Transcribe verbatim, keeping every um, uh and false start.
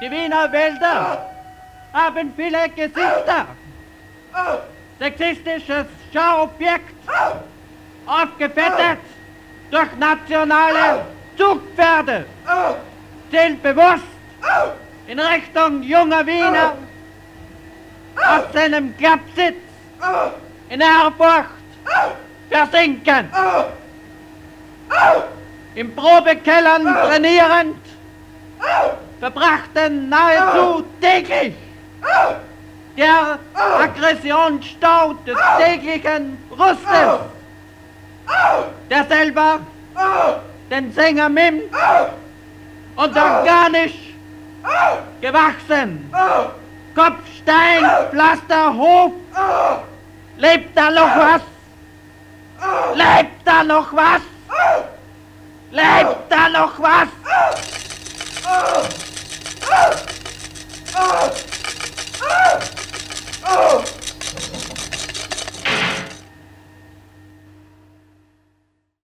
Die Wiener Wälder haben viele Gesichter. Sexistisches Schauobjekt, aufgefettet durch nationale Zugpferde, zielt bewusst in Richtung junger Wiener aus seinem Klappsitz in Ehrfurcht versinken. Im Probekellern trainierend verbrachten nahezu täglich der Aggressionsstau des täglichen Rustes, der selber den Sänger mimt und organisch gewachsen, Kopfstein, Pflaster, Hof, lebt da noch was? Lebt da noch was? Lebt da noch was?